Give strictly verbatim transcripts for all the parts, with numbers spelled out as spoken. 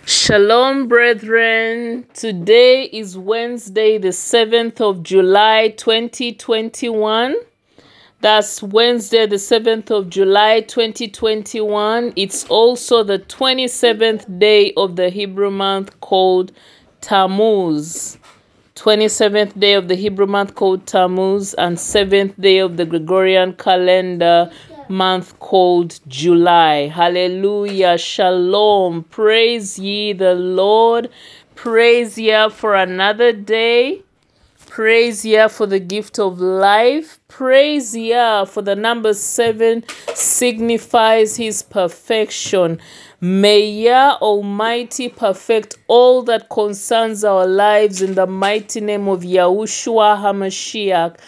Shalom, brethren. Today is Wednesday, the seventh of July, twenty twenty-one. That's Wednesday, the seventh of July, twenty twenty-one. It's also the twenty-seventh day of the Hebrew month called Tammuz. twenty-seventh day of the Hebrew month called Tammuz, and seventh day of the Gregorian calendar month called July. Hallelujah. Shalom. Praise ye the Lord. Praise ye for another day. Praise Yah for the gift of life. Praise Yah for the number seven signifies his perfection. May Yah Almighty perfect all that concerns our lives in the mighty name of Yahushua HaMashiach.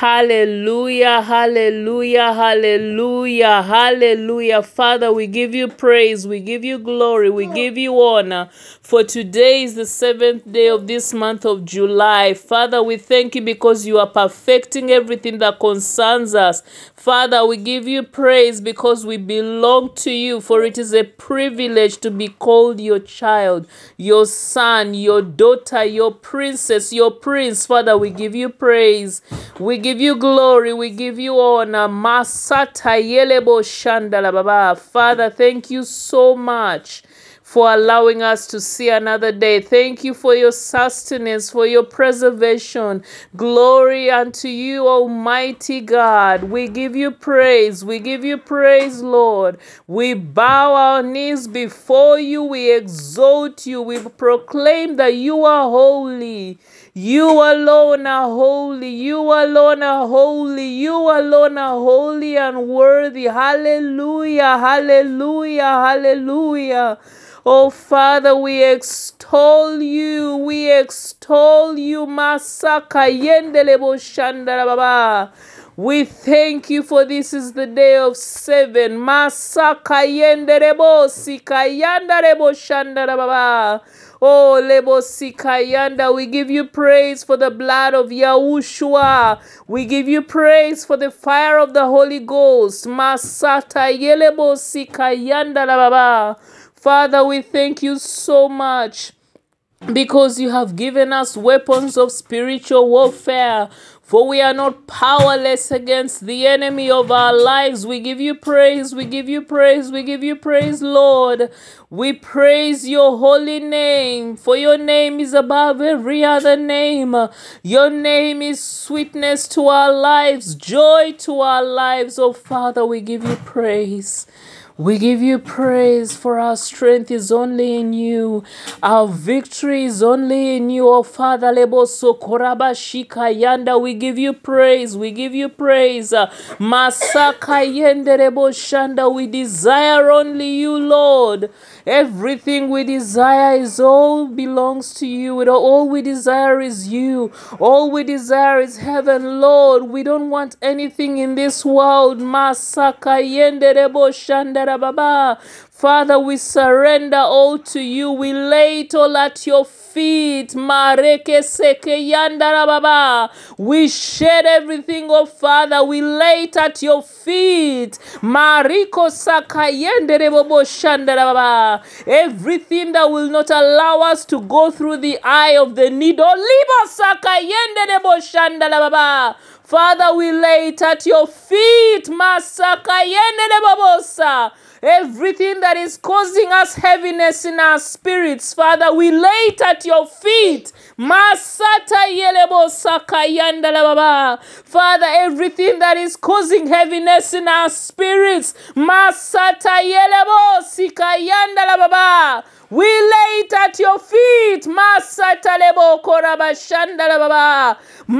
Hallelujah, hallelujah, hallelujah, hallelujah. Father, we give you praise, we give you glory, we give you honor. For today is the seventh day of this month of July. Father, we thank you because you are perfecting everything that concerns us. Father, we give you praise because we belong to you, for it is a privilege to be called your child, your son, your daughter, your princess, your prince. Father, we give you praise. We give you glory. We give you honor. Masata yelebo shandala baba. Father, thank you so much for allowing us to see another day. Thank you for your sustenance, for your preservation. Glory unto you, Almighty God. We give you praise. We give you praise, Lord. We bow our knees before you. We exalt you. We proclaim that you are holy. You alone are holy. You alone are holy. You alone are holy and worthy. Hallelujah. Hallelujah. Hallelujah. Oh, Father, we extol you. We extol you. Masaka yendelebo shandara baba. We thank you for this is the day of seven. Masaka yenderebo sikayandarebo shandara baba. Oh, Lebo Sikayanda, we give you praise for the blood of Yahushua. We give you praise for the fire of the Holy Ghost. Masata Yelebo Sikayanda Baba. Father, we thank you so much because you have given us weapons of spiritual warfare. For we are not powerless against the enemy of our lives. We give you praise, we give you praise, we give you praise, Lord. We praise your holy name, for your name is above every other name. Your name is sweetness to our lives, joy to our lives. Oh, Father, we give you praise. We give you praise, for our strength is only in you. Our victory is only in you, oh Father. Lebo sokoraba shika yanda. We give you praise. We give you praise. Masaka yende lebo shanda. We desire only you, Lord. Everything we desire is all belongs to you. All we desire is you. All we desire is heaven, Lord. We don't want anything in this world. Masaka yende lebo shanda. Baba. Father, we surrender all to you. We lay it all at your feet. Mareke seke yandara baba. We shed everything, oh Father. We lay it at your feet. Mariko saka yendere bobo shandara baba. Everything that will not allow us to go through the eye of the needle. Libo saka yendere bo shandara baba. Father, we lay it at your feet. Masaka yendere bobosa. Everything that is causing us heaviness in our spirits, Father, we lay it at your feet. Masata yelebo sakayanda la baba. Father, everything that is causing heaviness in our spirits, Masata yelebo sikayanda la baba. We lay it at your feet. Masata lebo korabashanda la baba.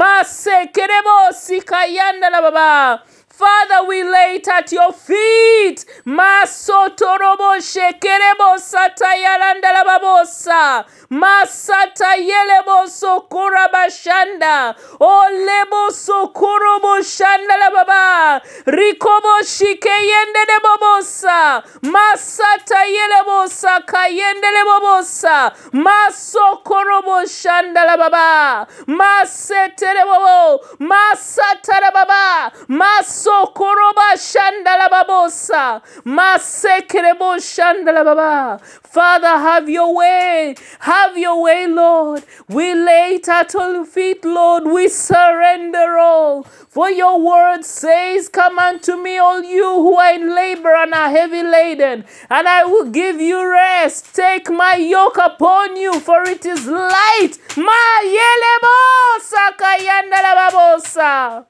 Masekerebo sikayanda la baba. Father, we lay it at your feet. Masotorobo shekerebo satayalanda la babosa. Masata yelebo sokora bashanda. Olebo sokorobo shanda la baba. Rikobo shike yende de babosa. Masata yelebo saka yende le babosa. Masokorobo shanda la baba. Masete le babo. Masata la baba. Maso Masokoroba shandala babosa. Masekerebo shandala baba. Father, have your way. Have your way, Lord. We lay it at your feet, Lord. We surrender all. For your word says, come unto me, all you who are in labor and are heavy laden, and I will give you rest. Take my yoke upon you, for it is light. Ma yelebosa kayandala babosa.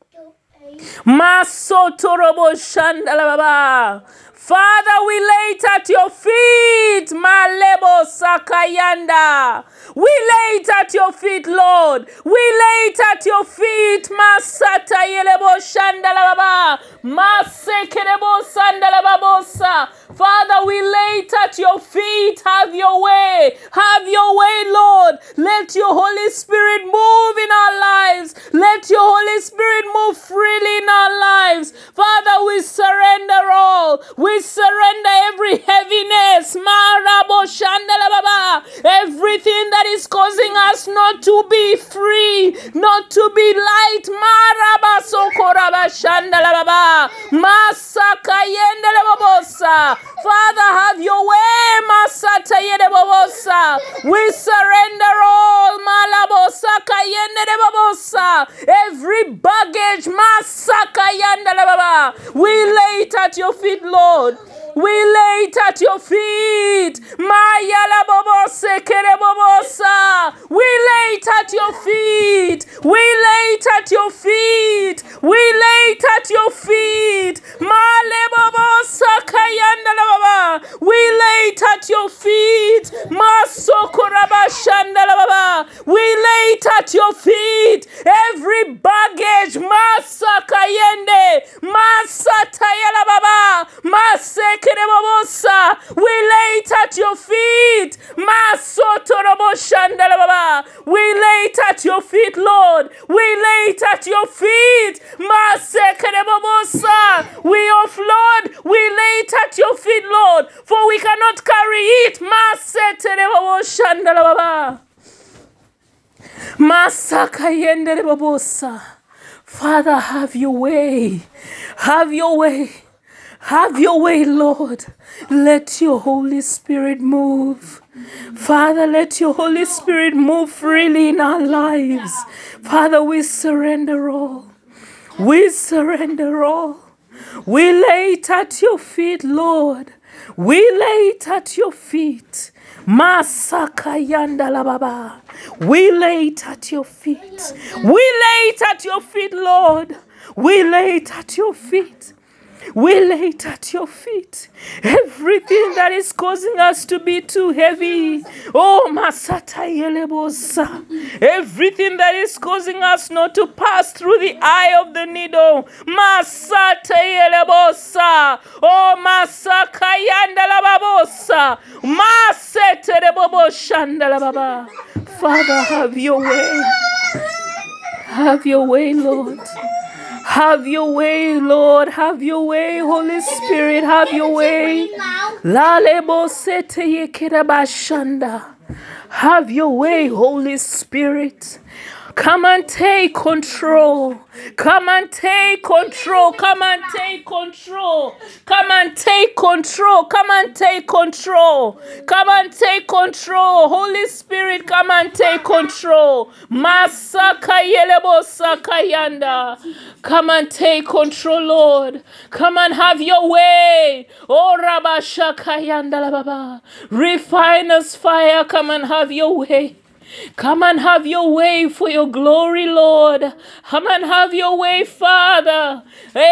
Masotorobo shandala baba. Father, we lay it at your feet. Malebo sakayanda. We lay it at your feet, Lord. We lay it at your feet. Masata yelebo shandala baba. Masekerebo sandala babosa. Father, we lay it at your feet. Have your way. Have your way, Lord. Let your Holy Spirit move in our lives. Let your Holy Spirit move freely in our lives. Father, we surrender all. We surrender every heaviness. Marabo shandala baba. Everything that is causing us not to be free, not to be light. Maraba sokoraba shandala baba. Masaka yendele babosa. Father, have your way. Masata yende babosa. We surrender all. Malabosa kayende babosa. Every baggage. Masaka yendele baba. We lay it at your feet, Lord. We lay it at your feet. Mayala babose kere babosa. We lay it at your feet. We lay it at your feet. We lay it at your feet. Male babosa kayanda la baba. We lay it at your feet. Masokoraba shanda la baba. We lay it at your feet. Every baggage. Masakayende. Masatayala baba. Masek we lay it at your feet. We lay it at your feet, Lord. We lay it at your feet. We offload. We lay it at your feet, Lord. For we cannot carry it. Father, have your way. Have your way. Have your way, Lord. Let your Holy Spirit move. Father, let your Holy Spirit move freely in our lives. Father, we surrender all. We surrender all. We lay it at your feet, Lord. We lay it at your feet. Masaka yanda la baba. We lay it at your feet. We lay it at your feet, Lord. We lay it at your feet. We lay it at your feet. Everything that is causing us to be too heavy. Oh, Masata Yelebosa. Everything that is causing us not to pass through the eye of the needle. Masata Yelebosa. Oh, Masaka Yandalababosa. Masete Rebobo Shandalababa. Father, have your way. Have your way, Lord. Have your way, Lord. Have your way, Holy Spirit. Have your way. Have your way, Holy Spirit. Come and take control. Come and take control. Come and take control. Come and take control. Come and take control. Come and take control. Holy Spirit, come and take control. Masaka yelebo sakayanda. Come and take control, Lord. Come and have your way. Oh, Rabashakayanda la baba. Refine us, fire. Come and have your way. Come and have your way for your glory, Lord. Come and have your way, Father.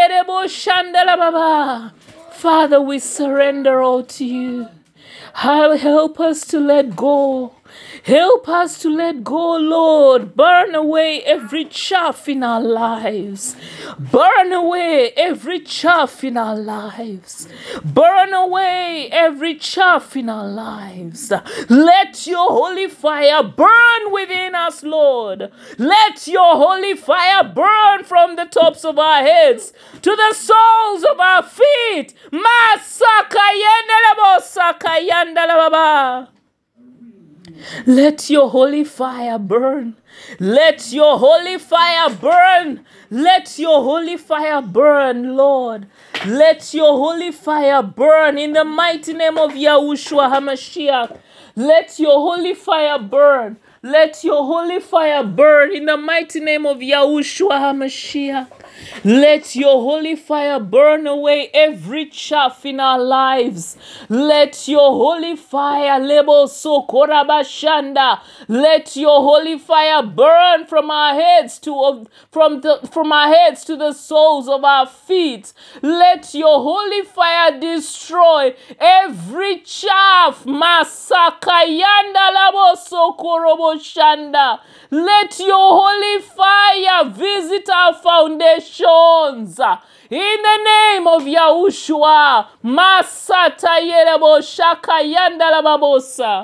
Father, we surrender all to you. Help us to let go. Help us to let go, Lord. Burn away every chaff in our lives. Burn away every chaff in our lives. Burn away every chaff in our lives. Let your holy fire burn within us, Lord. Let your holy fire burn from the tops of our heads to the soles of our feet. Masaka yendelebo saka yandalababa. Let your holy fire burn. Let your holy fire burn. Let your holy fire burn, Lord. Let your holy fire burn in the mighty name of Yahushua HaMashiach. Let your holy fire burn. Let your holy fire burn in the mighty name of Yahushua HaMashiach. Let your holy fire burn away every chaff in our lives. Let your holy fire, Lebo Sokorabashanda. Let your holy fire burn from our heads to from the from our heads to the soles of our feet. Let your holy fire destroy every chaff. Masakayanda Labo Sokoroboshanda. Let your holy fire visit our foundations. In the name of Yahushua. Masata Yerebo Shakayanda Lababosa.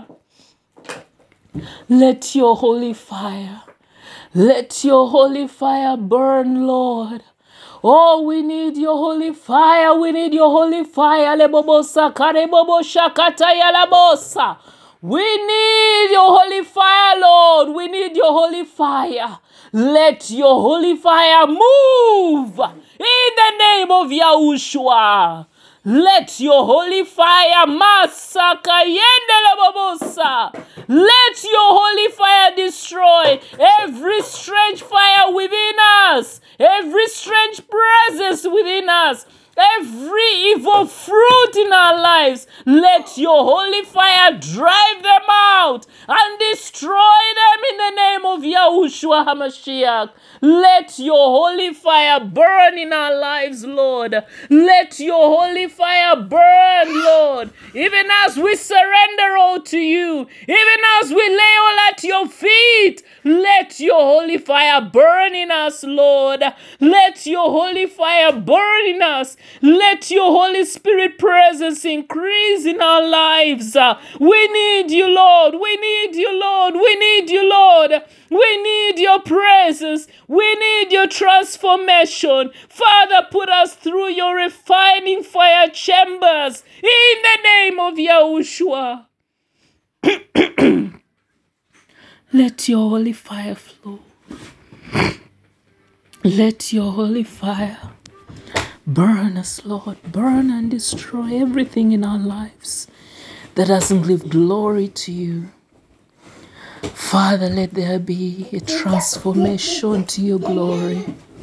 Let your holy fire, let your holy fire burn, Lord. Oh, we need your holy fire. We need your holy fire. Lebobosa karebobo shakata yalabosa. We need your holy fire, Lord. We need your holy fire. Let your holy fire move in the name of Yahushua. Let your holy fire, Masaka Yendelabobosa. Let your holy fire destroy every strange fire within us, every strange presence within us, every evil fruit in our lives. Let your holy fire drive them out and destroy them in the name of Yahushua HaMashiach. Let your holy fire burn in our lives, Lord. Let your holy fire burn, Lord. Even as we surrender all to you, even as we lay all at your feet, let your holy fire burn in us, Lord. Let your holy fire burn in us. Let your Holy Spirit presence increase in our lives. We need you, Lord. We need you, Lord. We need you, Lord. We need your presence. We need your transformation. Father, put us through your refining fire chambers in the name of Yahushua. Let your holy fire flow. Let your holy fire burn us, Lord. Burn and destroy everything in our lives that doesn't give glory to you. Father, let there be a transformation to your glory.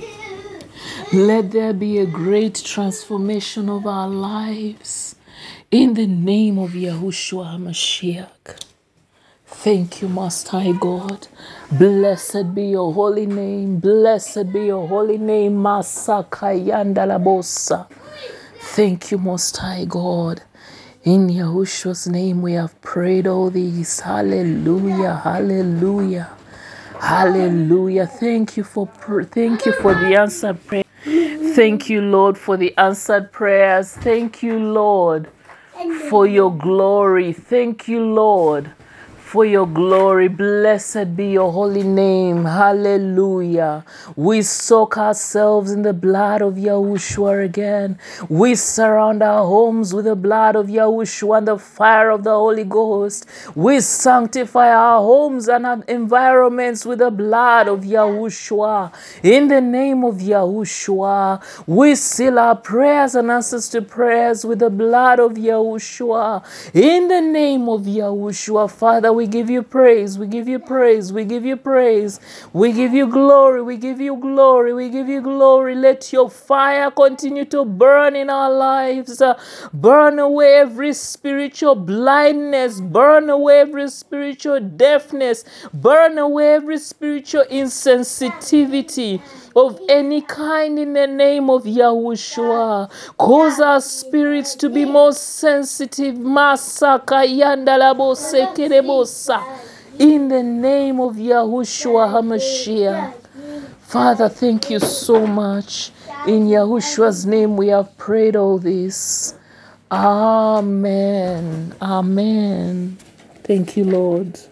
Let there be a great transformation of our lives in the name of Yahushua HaMashiach. Thank you, Most High God. Blessed be your holy name. Blessed be your holy name. Masakayanda Labosa. Thank you, Most High God. In Yahushua's name we have prayed all these. Hallelujah. Hallelujah. Hallelujah. Thank you for thank you for the answered prayer. Thank you, Lord, for the answered prayers. Thank you, Lord, for your glory. Thank you, Lord, for your glory. Blessed be your holy name. Hallelujah. We soak ourselves in the blood of Yahushua again. We surround our homes with the blood of Yahushua and the fire of the Holy Ghost. We sanctify our homes and our environments with the blood of Yahushua. In the name of Yahushua, we seal our prayers and answers to prayers with the blood of Yahushua. In the name of Yahushua, Father, we give you praise, we give you praise, we give you praise, we give you glory, we give you glory, we give you glory. Let your fire continue to burn in our lives. Uh, burn away every spiritual blindness, burn away every spiritual deafness, burn away every spiritual insensitivity of any kind in the name of Yahushua. Cause our spirits to be more sensitive. Masaka yandalabo sekerebosa. In the name of Yahushua HaMashiach. Father, thank you so much. In Yahushua's name we have prayed all this. Amen. Amen. Thank you, Lord.